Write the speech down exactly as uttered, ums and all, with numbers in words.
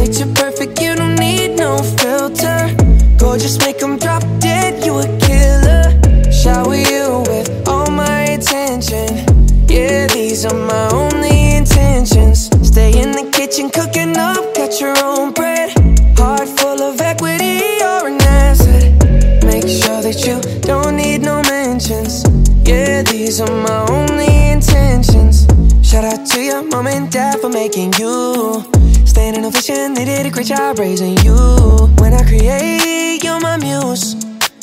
picture perfect, you don't need no filter. Gorgeous, make them drop dead, you a killer. Shower you with all my attention. Yeah, these are my only intentions. Stay in the kitchen cooking up, got your own bread. Heart full of equity, you're an asset. Make sure that you don't need no mentions. Yeah, these are my only intentions. Shout out to your mom and dad for making you. Staying in a vision, they did a great job raising you. When I create, you're my muse.